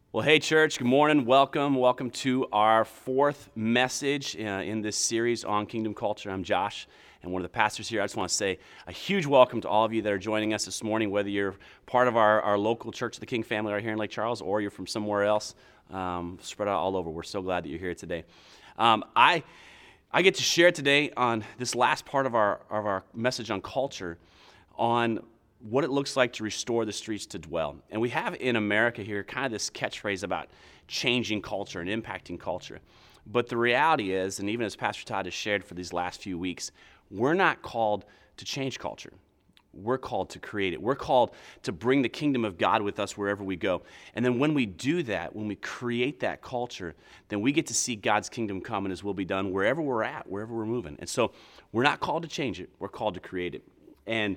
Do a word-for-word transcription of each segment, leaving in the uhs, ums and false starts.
Well, hey, church, good morning. Welcome. Welcome to our fourth message uh, in this series on kingdom culture. I'm Josh, and one of the pastors here. I just want to say a huge welcome to all of you that are joining us this morning, whether you're part of our, our local Church of the King family right here in Lake Charles or you're from somewhere else, um, spread out all over. We're so glad that you're here today. Um, I I get to share today on this last part of our of our message on culture on what it looks like to restore the streets to dwell. And we have in America here kind of this catchphrase about changing culture and impacting culture. But the reality is, and even as Pastor Todd has shared for these last few weeks, we're not called to change culture. We're called to create it. We're called to bring the kingdom of God with us wherever we go. And then when we do that, when we create that culture, then we get to see God's kingdom come and His will be done wherever we're at, wherever we're moving. And so we're not called to change it. We're called to create it. And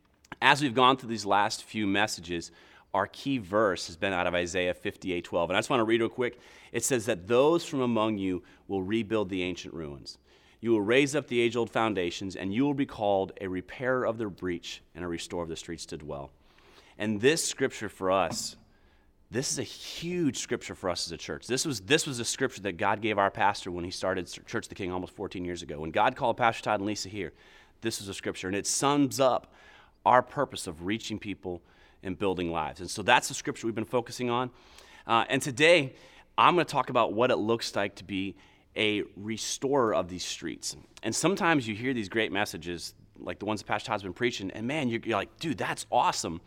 as we've gone through these last few messages, our key verse has been out of Isaiah fifty-eight twelve. And I just want to read real quick. It says that those from among you will rebuild the ancient ruins. You will raise up the age-old foundations, and you will be called a repairer of the breach and a restorer of the streets to dwell. And this scripture for us, this is a huge scripture for us as a church. This was this was a scripture that God gave our pastor when he started Church of the King almost fourteen years ago. When God called Pastor Todd and Lisa here, this was a scripture, and it sums up our purpose of reaching people and building lives. And so that's the scripture we've been focusing on. Uh, and today, I'm going to talk about what it looks like to be a restorer of these streets. And sometimes you hear these great messages, like the ones that Pastor Todd's been preaching, and man, you're, you're like, dude, that's awesome.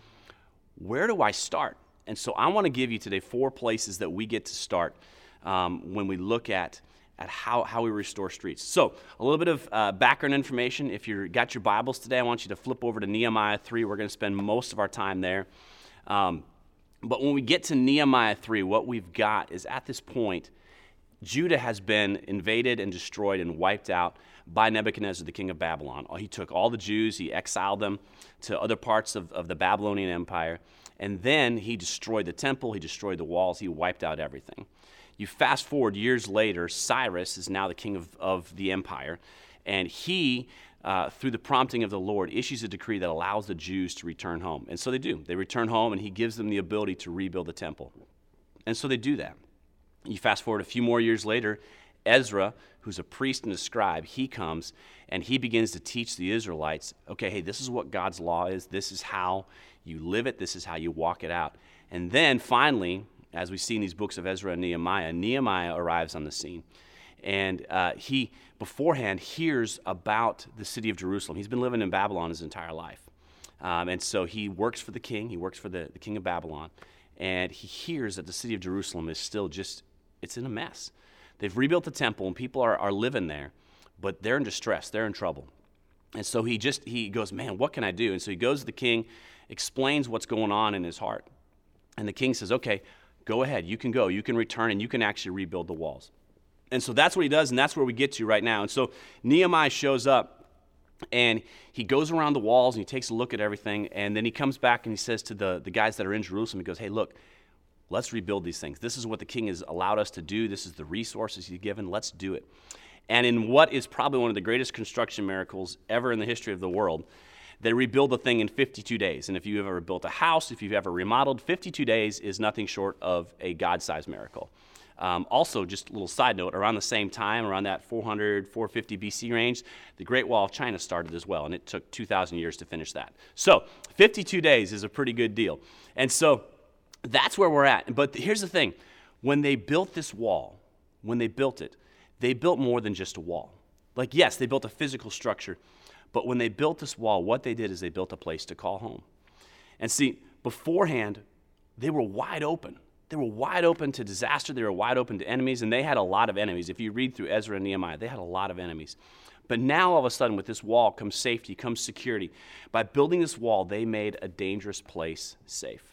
Where do I start? And so I want to give you today four places that we get to start um, when we look at at how, how we restore streets. So a little bit of uh, background information. If you've got your Bibles today, I want you to flip over to Nehemiah three. We're going to spend most of our time there. Um, but when we get to Nehemiah three, what we've got is at this point, Judah has been invaded and destroyed and wiped out by Nebuchadnezzar, the king of Babylon. He took all the Jews, he exiled them to other parts of, of the Babylonian Empire, and then he destroyed the temple, he destroyed the walls, he wiped out everything. You fast forward years later, Cyrus is now the king of, of the empire, and he, uh, through the prompting of the Lord, issues a decree that allows the Jews to return home. And so they do. They return home, and he gives them the ability to rebuild the temple. And so they do that. You fast forward a few more years later, Ezra, who's a priest and a scribe, he comes, and he begins to teach the Israelites, okay, hey, this is what God's law is. This is how you live it. This is how you walk it out. And then finally, as we see in these books of Ezra and Nehemiah, Nehemiah arrives on the scene. And uh, he, beforehand, hears about the city of Jerusalem. He's been living in Babylon his entire life. Um, and so he works for the king. He works for the, the king of Babylon. And he hears that the city of Jerusalem is still just, it's in a mess. They've rebuilt the temple, and people are, are living there, but they're in distress. They're in trouble. And so he just, he goes, man, what can I do? And so he goes to the king, explains what's going on in his heart. And the king says, okay, go ahead, you can go, you can return, and you can actually rebuild the walls. And so that's what he does, and that's where we get to right now. And so Nehemiah shows up, and he goes around the walls, and he takes a look at everything, and then he comes back and he says to the, the guys that are in Jerusalem, he goes, hey, look, let's rebuild these things. This is what the king has allowed us to do. This is the resources he's given. Let's do it. And in what is probably one of the greatest construction miracles ever in the history of the world, they rebuild the thing in fifty-two days. And if you've ever built a house, if you've ever remodeled, fifty-two days is nothing short of a God-sized miracle. Um, also, just a little side note, around the same time, around that four hundred, four fifty B C range, the Great Wall of China started as well, and it took two thousand years to finish that. So fifty-two days is a pretty good deal. And so that's where we're at. But here's the thing. When they built this wall, when they built it, they built more than just a wall. Like, yes, they built a physical structure, but when they built this wall, what they did is they built a place to call home. And see, beforehand, they were wide open. They were wide open to disaster. They were wide open to enemies, and they had a lot of enemies. If you read through Ezra and Nehemiah, they had a lot of enemies. But now, all of a sudden, with this wall comes safety, comes security. By building this wall, they made a dangerous place safe.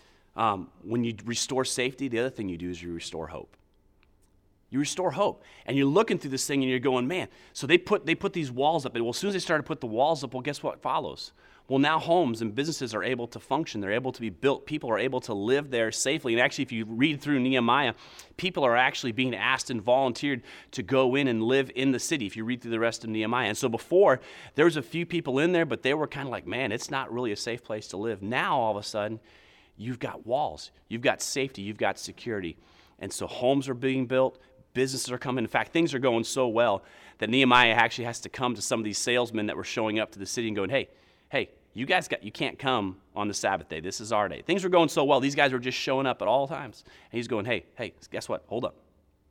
Um, when you restore safety, the other thing you do is you restore hope. You restore hope. And you're looking through this thing and you're going, man, so they put they put these walls up. And well, as soon as they started to put the walls up, well, guess what follows? Well, now homes and businesses are able to function. They're able to be built. People are able to live there safely. And actually, if you read through Nehemiah, people are actually being asked and volunteered to go in and live in the city, if you read through the rest of Nehemiah. And so before, there was a few people in there, but they were kind of like, man, it's not really a safe place to live. Now, all of a sudden, you've got walls, you've got safety, you've got security. And so homes are being built, businesses are coming. In fact, things are going so well that Nehemiah actually has to come to some of these salesmen that were showing up to the city and going, hey, hey, you guys got, you can't come on the Sabbath day. This is our day. Things were going so well. These guys were just showing up at all times. And he's going, hey, hey, guess what? Hold up.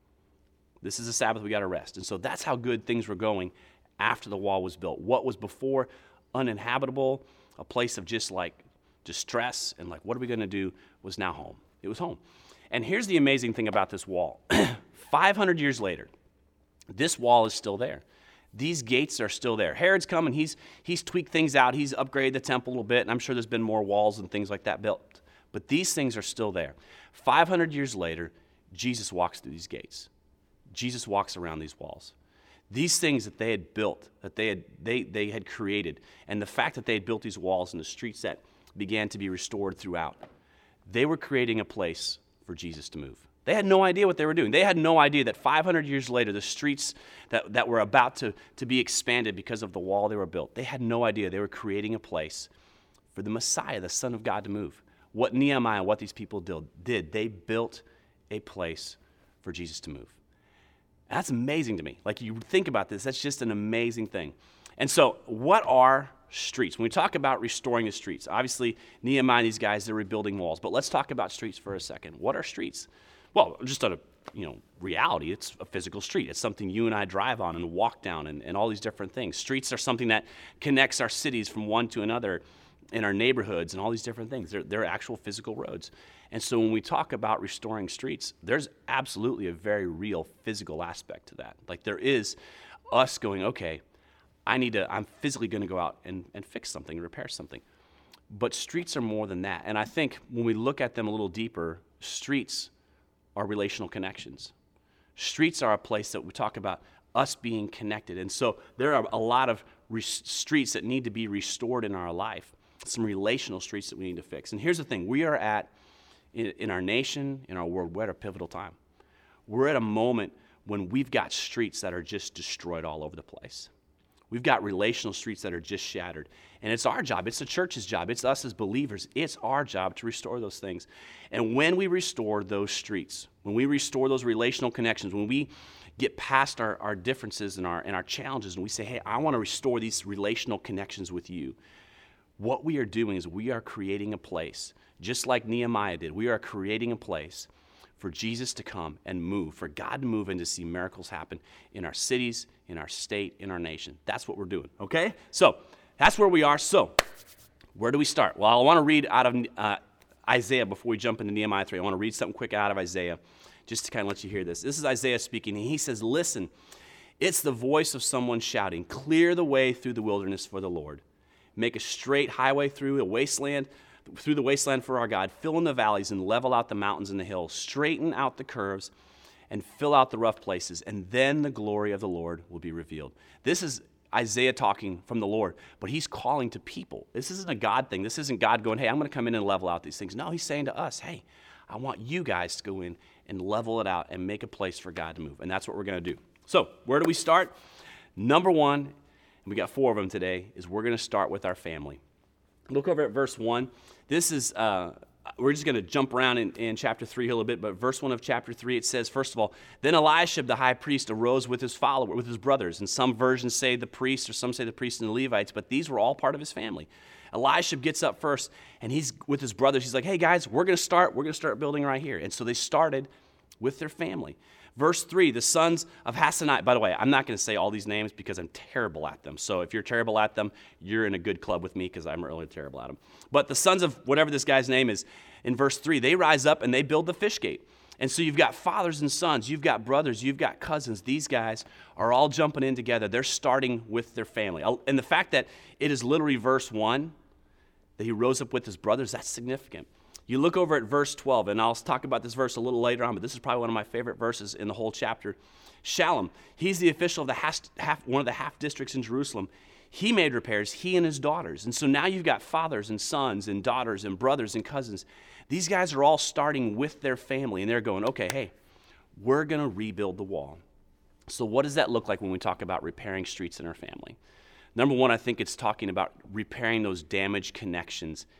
This is a Sabbath. We got to rest. And so that's how good things were going after the wall was built. What was before uninhabitable, a place of just like distress and like, what are we going to do, was now home. It was home. And here's the amazing thing about this wall. five hundred years later, this wall is still there. These gates are still there. Herod's come and he's, he's tweaked things out. He's upgraded the temple a little bit, and I'm sure there's been more walls and things like that built. But these things are still there. five hundred years later, Jesus walks through these gates. Jesus walks around these walls. These things that they had built, that they had, they, they had created, and the fact that they had built these walls and the streets that began to be restored throughout, they were creating a place for Jesus to move. They had no idea what they were doing. They had no idea that five hundred years later, the streets that, that were about to, to be expanded because of the wall they were built, they had no idea they were creating a place for the Messiah, the Son of God, to move. What Nehemiah, what these people did, did they built a place for Jesus to move. That's amazing to me. Like, you think about this, that's just an amazing thing. And so, what are streets? When we talk about restoring the streets, obviously, Nehemiah and these guys, they're rebuilding walls. But let's talk about streets for a second. What are streets? Well, just out of, you know, reality, it's a physical street. It's something you and I drive on and walk down and, and all these different things. Streets are something that connects our cities from one to another in our neighborhoods and all these different things. They're, they're actual physical roads. And so when we talk about restoring streets, there's absolutely a very real physical aspect to that. Like, there is us going, okay, I need to, I'm physically going to go out and, and fix something, repair something. But streets are more than that. And I think when we look at them a little deeper, streets are relational connections. Streets are a place that we talk about us being connected. And so there are a lot of re- streets that need to be restored in our life, some relational streets that we need to fix. And here's the thing, we are at, in, in our nation, in our world, we're at a pivotal time. We're at a moment when we've got streets that are just destroyed all over the place. We've got relational streets that are just shattered. And it's our job. It's the church's job. It's us as believers. It's our job to restore those things. And when we restore those streets, when we restore those relational connections, when we get past our, our differences and our, and our challenges, and we say, hey, I want to restore these relational connections with you, what we are doing is we are creating a place, just like Nehemiah did. We are creating a place for Jesus to come and move, for God to move and to see miracles happen in our cities, in our state, in our nation. That's what we're doing, okay? So that's where we are. So where do we start? Well, I want to read out of uh, Isaiah before we jump into Nehemiah three. I want to read something quick out of Isaiah just to kind of let you hear this. This is Isaiah speaking, and he says, listen, it's the voice of someone shouting, clear the way through the wilderness for the Lord. Make a straight highway through a wasteland, through the wasteland for our God. Fill in the valleys and level out the mountains and the hills. Straighten out the curves and fill out the rough places, and then the glory of the Lord will be revealed. This is Isaiah talking from the Lord, but he's calling to people. This isn't a God thing. This isn't God going, hey, I'm going to come in and level out these things. No, he's saying to us, hey, I want you guys to go in and level it out and make a place for God to move, and that's what we're going to do. So where do we start? Number one, and we got four of them today, is we're going to start with our family. Look over at verse one. This is, uh, we're just going to jump around in, in chapter three here a little bit, but verse one of chapter three, it says, first of all, then Eliashib the high priest arose with his follower, with his brothers, and some versions say the priests, or some say the priests and the Levites, but these were all part of his family. Eliashib gets up first, and he's with his brothers. He's like, hey guys, we're going to start, we're going to start building right here. And so they started with their family. Verse three, the sons of Hassanai. By the way, I'm not going to say all these names because I'm terrible at them. So if you're terrible at them, you're in a good club with me because I'm really terrible at them. But the sons of whatever this guy's name is, in verse three, they rise up and they build the fish gate. And so you've got fathers and sons, you've got brothers, you've got cousins. These guys are all jumping in together. They're starting with their family. And the fact that it is literally verse one, that he rose up with his brothers, that's significant. You look over at verse twelve, and I'll talk about this verse a little later on, but this is probably one of my favorite verses in the whole chapter. Shallum, he's the official of the half, half, one of the half districts in Jerusalem. He made repairs, he and his daughters. And so now you've got fathers and sons and daughters and brothers and cousins. These guys are all starting with their family, and they're going, okay, hey, we're going to rebuild the wall. So what does that look like when we talk about repairing streets in our family? Number one, I think it's talking about repairing those damaged connections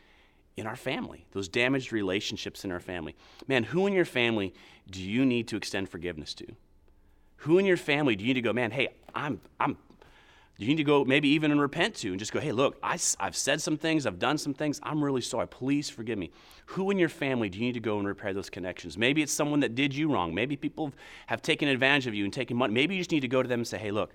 in our family, those damaged relationships in our family. Man, who in your family do you need to extend forgiveness to? Who in your family do you need to go, man, hey, I'm, I'm, you need to go maybe even and repent to and just go, hey, look, I, I've said some things, I've done some things, I'm really sorry, please forgive me. Who in your family do you need to go and repair those connections? Maybe it's someone that did you wrong. Maybe people have taken advantage of you and taken money. Maybe you just need to go to them and say, hey, look,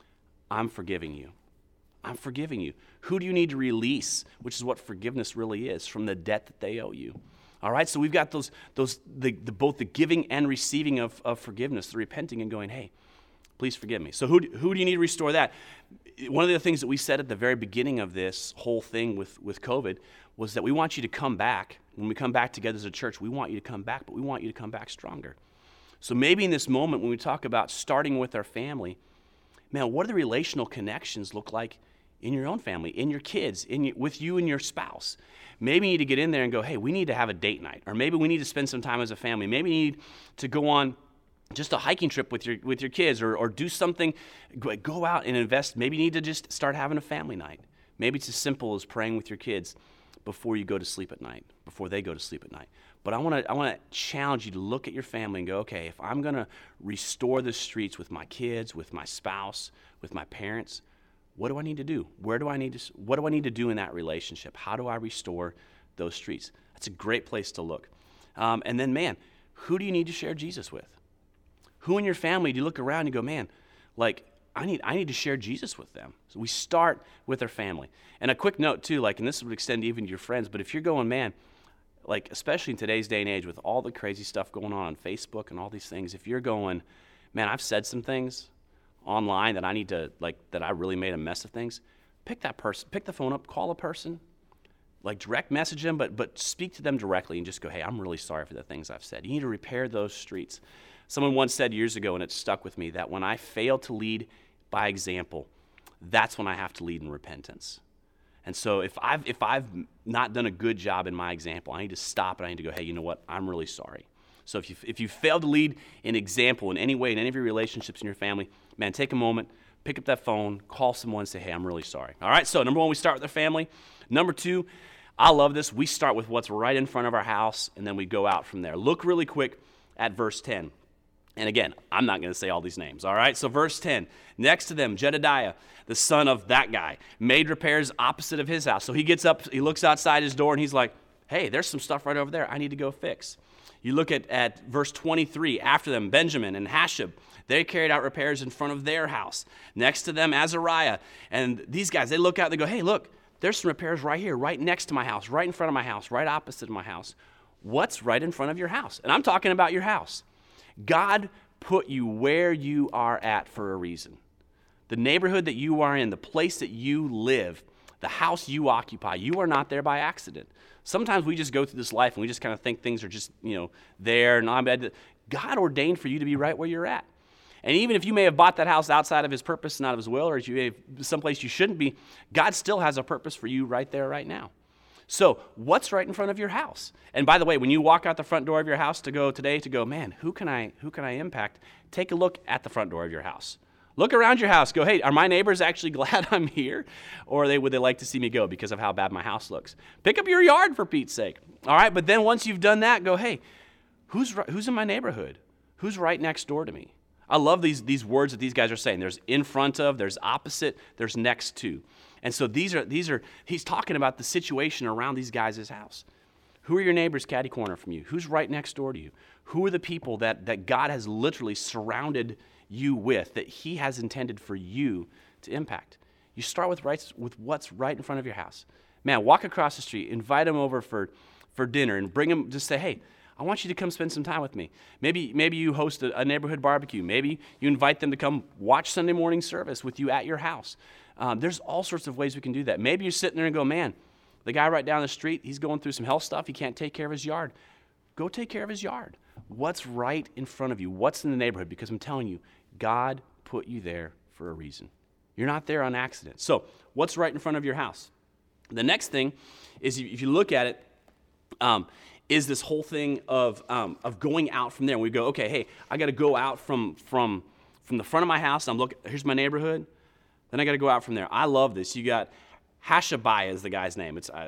I'm forgiving you. I'm forgiving you. Who do you need to release, which is what forgiveness really is, from the debt that they owe you? All right, so we've got those, those the, the, both the giving and receiving of, of forgiveness, the repenting and going, hey, please forgive me. So who, who do you need to restore that? One of the things that we said at the very beginning of this whole thing with, with COVID was that we want you to come back. When we come back together as a church, we want you to come back, but we want you to come back stronger. So maybe in this moment when we talk about starting with our family, man, what do the relational connections look like in your own family, in your kids, in your, with you and your spouse? Maybe you need to get in there and go, hey, we need to have a date night. Or maybe we need to spend some time as a family. Maybe you need to go on just a hiking trip with your with your kids, or, or do something, go out and invest. Maybe you need to just start having a family night. Maybe it's as simple as praying with your kids before you go to sleep at night, before they go to sleep at night. But I want to I want to challenge you to look at your family and go, okay, if I'm going to restore the streets with my kids, with my spouse, with my parents, what do I need to do? Where do I need to, what do I need to do in that relationship? How do I restore those streets? That's a great place to look. Um, and then, man, who do you need to share Jesus with? Who in your family do you look around and you go, man, like, I need I need to share Jesus with them. So we start with our family. And a quick note, too, like, and this would extend even to your friends, but if you're going, man, like, especially in today's day and age with all the crazy stuff going on on Facebook and all these things, if you're going, man, I've said some things online that I need to, like, that I really made a mess of things, pick that person, pick the phone up, call a person, like, direct message them, but but speak to them directly and just go, hey, I'm really sorry for the things I've said. You need to repair those streets. Someone once said years ago, and it stuck with me, that when I fail to lead by example, that's when I have to lead in repentance. And so if I've if I've not done a good job in my example, I need to stop and I need to go, hey, you know what? I'm really sorry. So if you if you fail to lead an example in any way in any of your relationships in your family, man, take a moment, pick up that phone, call someone and say, hey, I'm really sorry. All right, so number one, we start with our family. Number two, I love this. We start with what's right in front of our house, and then we go out from there. Look really quick at verse ten. And again, I'm not going to say all these names, all right? So verse ten, next to them, Jedediah, the son of that guy, made repairs opposite of his house. So he gets up, he looks outside his door, and he's like, hey, there's some stuff right over there I need to go fix. You look at, at verse twenty-three, after them, Benjamin and Hashab, they carried out repairs in front of their house. Next to them, Azariah. And these guys, they look out, they go, hey, look, there's some repairs right here, right next to my house, right in front of my house, right opposite of my house. What's right in front of your house? And I'm talking about your house. God put you where you are at for a reason. The neighborhood that you are in, the place that you live, the house you occupy, you are not there by accident. Sometimes we just go through this life and we just kind of think things are just, you know, there. Not bad. God ordained for you to be right where you're at. And even if you may have bought that house outside of his purpose and out of his will, or if you may have someplace you shouldn't be, God still has a purpose for you right there, right now. So what's right in front of your house? And by the way, when you walk out the front door of your house to go today to go, man, who can I who can I impact? Take a look at the front door of your house. Look around your house. Go, hey, are my neighbors actually glad I'm here? Or are they, would they like to see me go because of how bad my house looks? Pick up your yard for Pete's sake. All right, but then once you've done that, go, hey, who's who's in my neighborhood? Who's right next door to me? I love these, these words that these guys are saying. There's in front of, there's opposite, there's next to. And so these are, these are, he's talking about the situation around these guys' house. Who are your neighbors catty corner from you? Who's right next door to you? Who are the people that, that God has literally surrounded you with, that he has intended for you to impact? You start with right, with what's right in front of your house. Man, walk across the street, invite them over for, for dinner, and bring them, just say, hey, I want you to come spend some time with me. Maybe maybe you host a, a neighborhood barbecue. Maybe you invite them to come watch Sunday morning service with you at your house. Um, there's all sorts of ways we can do that. Maybe you're sitting there and go, man, the guy right down the street, he's going through some health stuff. He can't take care of his yard. Go take care of his yard. What's right in front of you? What's in the neighborhood? Because I'm telling you, God put you there for a reason. You're not there on accident. So what's right in front of your house? The next thing is, if you look at it, um, is this whole thing of um, of going out from there. And we go, okay, hey, I got to go out from from from the front of my house. I'm looking. Here's my neighborhood. Then I got to go out from there. I love this. You got Hashabiah is the guy's name. It's uh,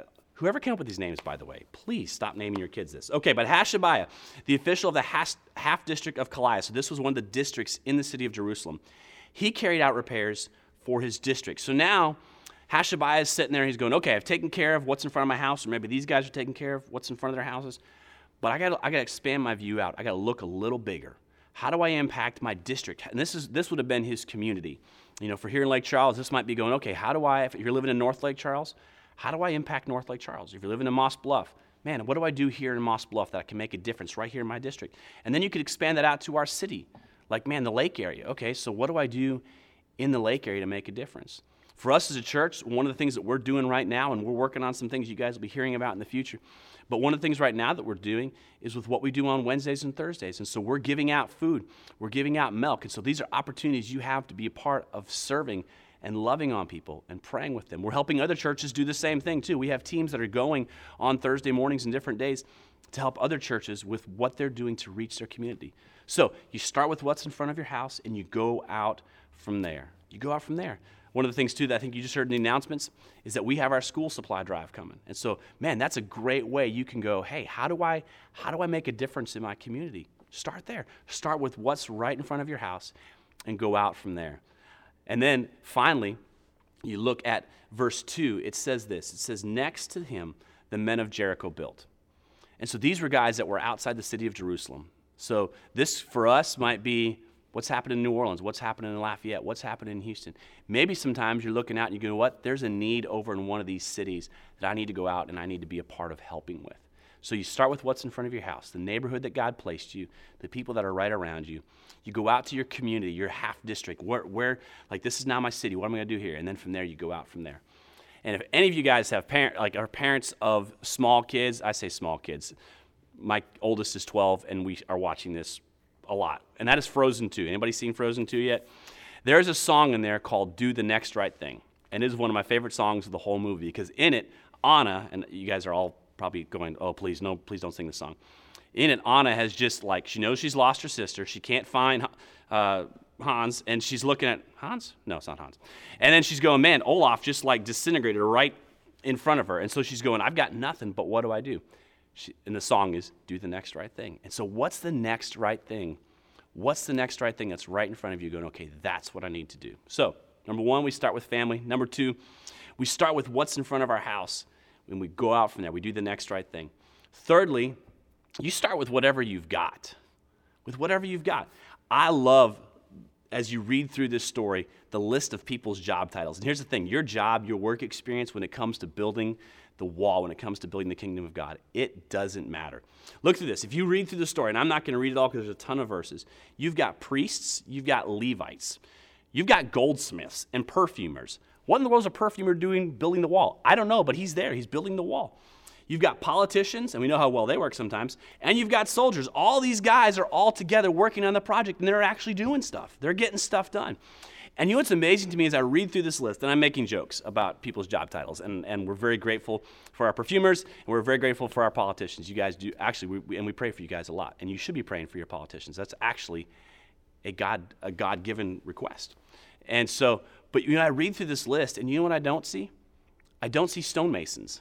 Whoever came up with these names, by the way, please stop naming your kids this. Okay, but Hashabiah, the official of the half district of Kaliah, so this was one of the districts in the city of Jerusalem, he carried out repairs for his district. So now Hashabiah is sitting there, and he's going, okay, I've taken care of what's in front of my house, or maybe these guys are taking care of what's in front of their houses, but I got I got to expand my view out. I got to look a little bigger. How do I impact my district? And this is this would have been his community. You know, for here in Lake Charles, this might be going, okay, how do I, if you're living in North Lake Charles, how do I impact North Lake Charles? If you're living in Moss Bluff, man, what do I do here in Moss Bluff that I can make a difference right here in my district? And then you could expand that out to our city. Like, man, the lake area. Okay, so what do I do in the lake area to make a difference? For us as a church, one of the things that we're doing right now, and we're working on some things you guys will be hearing about in the future, but one of the things right now that we're doing is with what we do on Wednesdays and Thursdays. And so we're giving out food. We're giving out milk. And so these are opportunities you have to be a part of serving and loving on people and praying with them. We're helping other churches do the same thing too. We have teams that are going on Thursday mornings and different days to help other churches with what they're doing to reach their community. So you start with what's in front of your house and you go out from there. You go out from there. One of the things too that I think you just heard in the announcements is that we have our school supply drive coming. And so, man, that's a great way you can go, hey, how do I how do I make a difference in my community? Start there. Start with what's right in front of your house and go out from there. And then finally, you look at verse two. It says this. It says, next to him, the men of Jericho built. And so these were guys that were outside the city of Jerusalem. So this, for us, might be what's happening in New Orleans, what's happening in Lafayette, what's happening in Houston. Maybe sometimes you're looking out and you go, what? There's a need over in one of these cities that I need to go out and I need to be a part of helping with. So you start with what's in front of your house, the neighborhood that God placed you, the people that are right around you. You go out to your community, your half district, where, where like this is now my city, what am I going to do here? And then from there, you go out from there. And if any of you guys have parent, like are parents of small kids, I say small kids. My oldest is twelve, and we are watching this a lot. And that is Frozen two. Anybody seen Frozen two yet? There's a song in there called Do the Next Right Thing. And it is one of my favorite songs of the whole movie because in it, Anna, and you guys are all probably going, oh, please, no, please don't sing this song. In it, Anna has just like, she knows she's lost her sister. She can't find uh, Hans, and she's looking at, Hans? No, it's not Hans. And then she's going, man, Olaf just like disintegrated right in front of her. And so she's going, I've got nothing, but what do I do? She, and the song is, do the next right thing. And so what's the next right thing? What's the next right thing that's right in front of you going, okay, that's what I need to do. So, number one, we start with family. Number two, we start with what's in front of our house. When we go out from there, we do the next right thing. Thirdly, you start with whatever you've got. With whatever you've got. I love, as you read through this story, the list of people's job titles. And here's the thing, your job, your work experience when it comes to building the wall, when it comes to building the kingdom of God, it doesn't matter. Look through this. If you read through the story, and I'm not going to read it all because there's a ton of verses, you've got priests, you've got Levites, you've got goldsmiths and perfumers. What in the world is a perfumer doing building the wall? I don't know, but he's there. He's building the wall. You've got politicians, and we know how well they work sometimes, and you've got soldiers. All these guys are all together working on the project, and they're actually doing stuff. They're getting stuff done. And you know what's amazing to me is I read through this list, and I'm making jokes about people's job titles, and, and we're very grateful for our perfumers, and we're very grateful for our politicians. You guys do, actually, we, we, and we pray for you guys a lot, and you should be praying for your politicians. That's actually a God, a God-given request. And so, but you know, I read through this list, and you know what I don't see? I don't see stonemasons.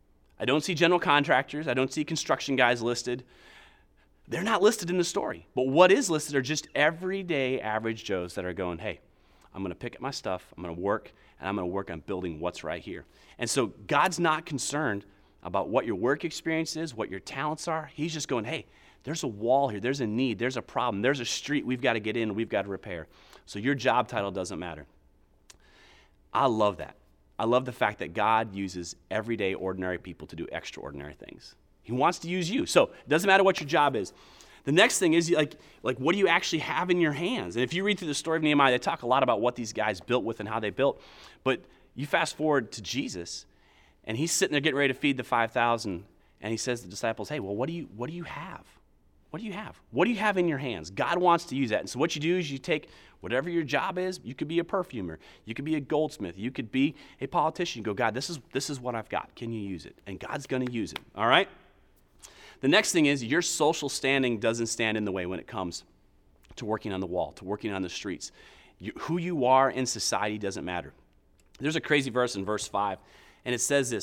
I don't see general contractors. I don't see construction guys listed. They're not listed in the story. But what is listed are just everyday average Joes that are going, hey, I'm going to pick up my stuff, I'm going to work, and I'm going to work on building what's right here. And so God's not concerned about what your work experience is, what your talents are. He's just going, hey, there's a wall here, there's a need, there's a problem, there's a street we've got to get in, we've got to repair. So your job title doesn't matter. I love that. I love the fact that God uses everyday, ordinary people to do extraordinary things. He wants to use you. So it doesn't matter what your job is. The next thing is, like, like, what do you actually have in your hands? And if you read through the story of Nehemiah, they talk a lot about what these guys built with and how they built. But you fast forward to Jesus, and he's sitting there getting ready to feed the five thousand, and he says to the disciples, hey, well, what do you what do you have? What do you have? What do you have in your hands? God wants to use that. And so what you do is you take whatever your job is. You could be a perfumer. You could be a goldsmith. You could be a politician. You go, God, this is this is what I've got. Can you use it? And God's going to use it, all right? The next thing is your social standing doesn't stand in the way when it comes to working on the wall, to working on the streets. You, who you are in society doesn't matter. There's a crazy verse in verse five, and it says this.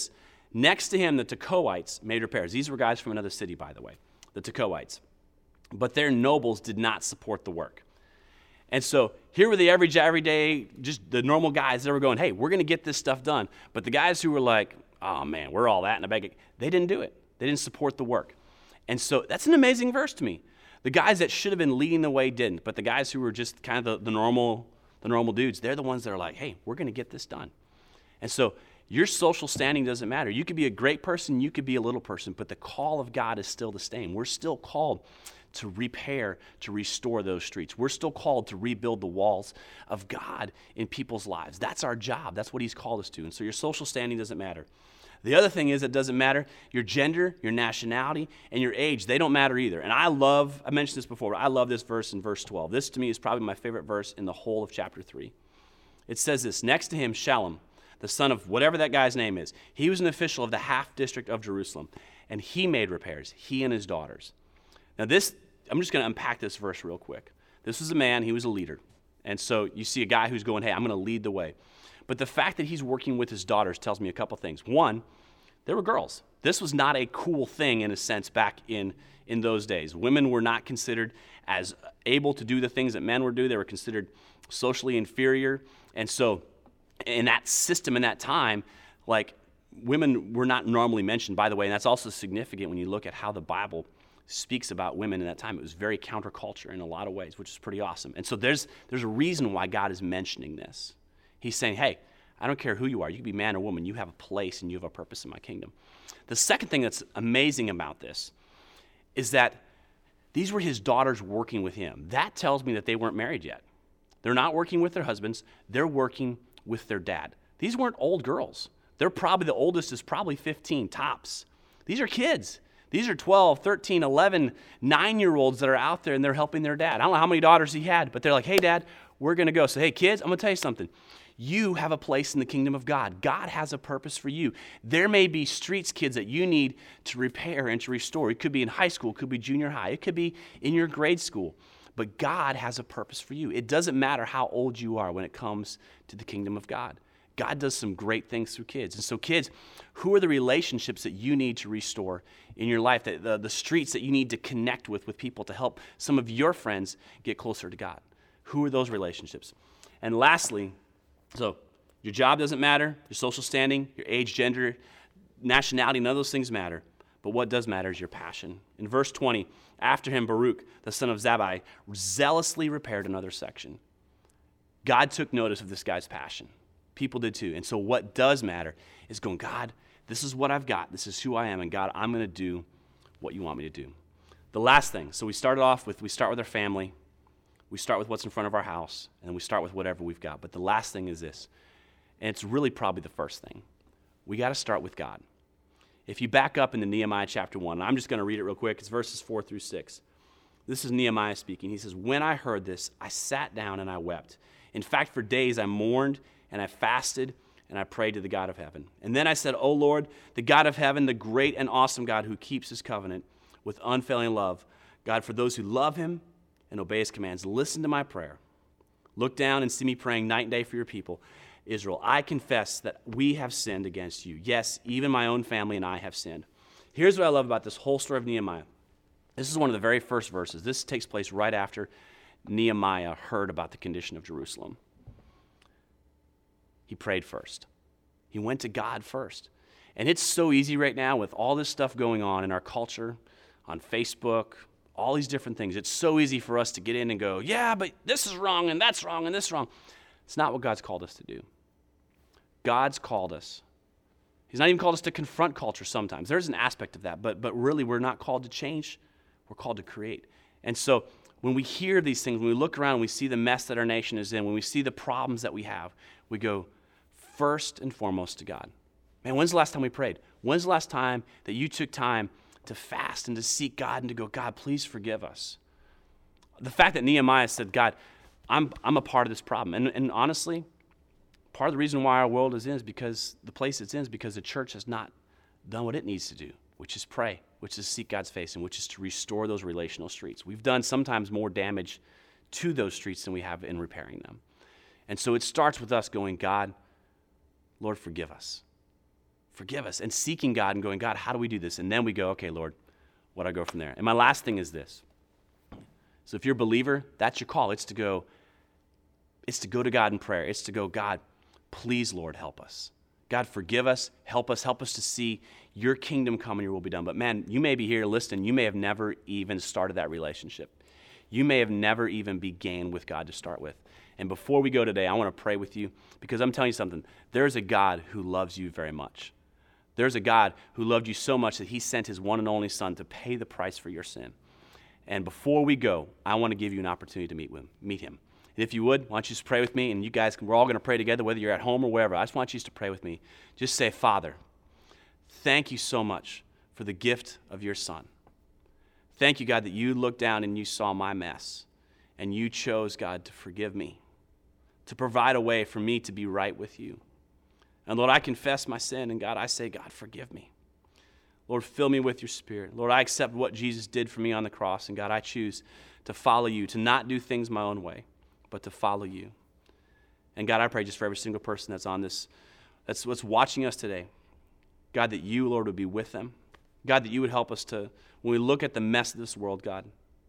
Next to him, the Tekoites made repairs. These were guys from another city, by the way, the Tekoites. But their nobles did not support the work. And so here were the average, everyday, just the normal guys that were going, hey, we're going to get this stuff done. But the guys who were like, oh, man, we're all that in a bag, they didn't do it. They didn't support the work. And so that's an amazing verse to me. The guys that should have been leading the way didn't. But the guys who were just kind of the, the normal the normal dudes, they're the ones that are like, hey, we're going to get this done. And so your social standing doesn't matter. You could be a great person, you could be a little person, but the call of God is still the same. We're still called to repair, to restore those streets. We're still called to rebuild the walls of God in people's lives. That's our job. That's what he's called us to. And so your social standing doesn't matter. The other thing is it doesn't matter your gender, your nationality, and your age. They don't matter either. And I love, I mentioned this before, but I love this verse in verse twelve. This to me is probably my favorite verse in the whole of chapter three. It says this, next to him, Shallum, the son of whatever that guy's name is. He was an official of the half district of Jerusalem, and he made repairs, he and his daughters. Now this, I'm just going to unpack this verse real quick. This was a man, he was a leader. And so you see a guy who's going, hey, I'm going to lead the way. But the fact that he's working with his daughters tells me a couple things. One, they were girls. This was not a cool thing in a sense back in, in those days. Women were not considered as able to do the things that men were doing. They were considered socially inferior. And so in that system, in that time, like women were not normally mentioned, by the way, and that's also significant when you look at how the Bible speaks about women in that time. It was very counterculture in a lot of ways, which is pretty awesome. And so there's there's a reason why God is mentioning this. He's saying, hey, I don't care who you are. You can be man or woman. You have a place and you have a purpose in my kingdom. The second thing that's amazing about this is that these were his daughters working with him. That tells me that they weren't married yet. They're not working with their husbands. They're working with their dad. These weren't old girls. They're probably, the oldest is probably fifteen tops. These are kids. These are twelve, thirteen, eleven, nine-year-olds that are out there and they're helping their dad. I don't know how many daughters he had, but they're like, hey, Dad, we're going to go. So, hey, kids, I'm going to tell you something. You have a place in the kingdom of God. God has a purpose for you. There may be streets, kids, that you need to repair and to restore. It could be in high school. It could be junior high. It could be in your grade school. But God has a purpose for you. It doesn't matter how old you are when it comes to the kingdom of God. God does some great things through kids. And so kids, who are the relationships that you need to restore in your life, the, the, the streets that you need to connect with, with people to help some of your friends get closer to God? Who are those relationships? And lastly, so your job doesn't matter, your social standing, your age, gender, nationality, none of those things matter. But what does matter is your passion. In verse twenty, after him, Baruch, the son of Zabbai, zealously repaired another section. God took notice of this guy's passion. People did too. And so what does matter is going, God, this is what I've got. This is who I am. And God, I'm going to do what you want me to do. The last thing, so we started off with, we start with our family. We start with what's in front of our house, and we start with whatever we've got. But the last thing is this, and it's really probably the first thing. We got to start with God. If you back up into Nehemiah chapter one, and I'm just going to read it real quick. It's verses four through six. This is Nehemiah speaking. He says, when I heard this, I sat down and I wept. In fact, for days I mourned and I fasted and I prayed to the God of heaven. And then I said, O Lord, the God of heaven, the great and awesome God who keeps his covenant with unfailing love. God, for those who love him and obey his commands, listen to my prayer. Look down and see me praying night and day for your people, Israel. I confess that we have sinned against you. Yes, even my own family and I have sinned. Here's what I love about this whole story of Nehemiah. This is one of the very first verses. This takes place right after Nehemiah heard about the condition of Jerusalem. He prayed first. He went to God first. And it's so easy right now with all this stuff going on in our culture, on Facebook, all these different things. It's so easy for us to get in and go, yeah, but this is wrong and that's wrong and this is wrong. It's not what God's called us to do. God's called us. He's not even called us to confront culture sometimes. There's an aspect of that, but, but really we're not called to change. We're called to create. And so when we hear these things, when we look around, we see the mess that our nation is in, when we see the problems that we have, we go first and foremost to God. Man, when's the last time we prayed? When's the last time that you took time to fast and to seek God and to go, God, please forgive us? The fact that Nehemiah said, God, I'm I'm a part of this problem. And, and honestly, part of the reason why our world is in is because the place it's in is because the church has not done what it needs to do, which is pray, which is seek God's face, and which is to restore those relational streets. We've done sometimes more damage to those streets than we have in repairing them. And so it starts with us going, God, Lord, forgive us. Forgive us. And seeking God and going, God, how do we do this? And then we go, okay, Lord, what do I go from there? And my last thing is this. So if you're a believer, that's your call. It's to go, it's to go to God in prayer. It's to go, God, please, Lord, help us. God, forgive us, help us, help us to see your kingdom come and your will be done. But man, you may be here listening. You may have never even started that relationship. You may have never even began with God to start with. And before we go today, I want to pray with you because I'm telling you something. There's a God who loves you very much. There's a God who loved you so much that he sent his one and only son to pay the price for your sin. And before we go, I want to give you an opportunity to meet with him, meet him. And if you would, why don't you just pray with me? And you guys, can, we're all going to pray together, whether you're at home or wherever. I just want you to pray with me. Just say, Father, thank you so much for the gift of your son. Thank you, God, that you looked down and you saw my mess. And you chose, God, to forgive me, to provide a way for me to be right with you. And Lord, I confess my sin. And God, I say, God, forgive me. Lord, fill me with your spirit. Lord, I accept what Jesus did for me on the cross. And God, I choose to follow you, to not do things my own way, but to follow you. And God, I pray just for every single person that's on this, that's what's watching us today. God, that you, Lord, would be with them. God, that you would help us to, when we look at the mess of this world, God,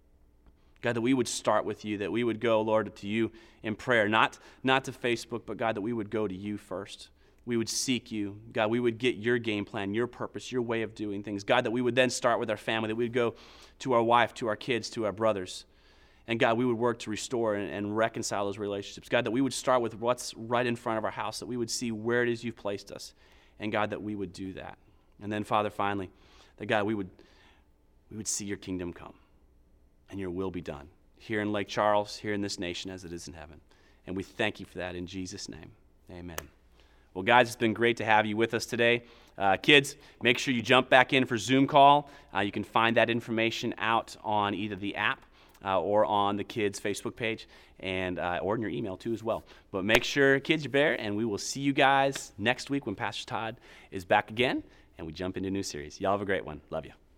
God, that we would start with you, that we would go, Lord, to you in prayer, not, not to Facebook, but God, that we would go to you first. We would seek you. God, we would get your game plan, your purpose, your way of doing things. God, that we would then start with our family, that we would go to our wife, to our kids, to our brothers. And God, we would work to restore and, and reconcile those relationships. God, that we would start with what's right in front of our house, that we would see where it is you've placed us. And God, that we would do that. And then, Father, finally, that God, we would, we would see your kingdom come and your will be done here in Lake Charles, here in this nation as it is in heaven. And we thank you for that in Jesus' name. Amen. Well, guys, it's been great to have you with us today. Uh, kids, make sure you jump back in for Zoom call. Uh, you can find that information out on either the app uh, or on the kids' Facebook page, and uh, or in your email too as well. But make sure, kids, you're there, and we will see you guys next week when Pastor Todd is back again, and we jump into a new series. Y'all have a great one. Love you.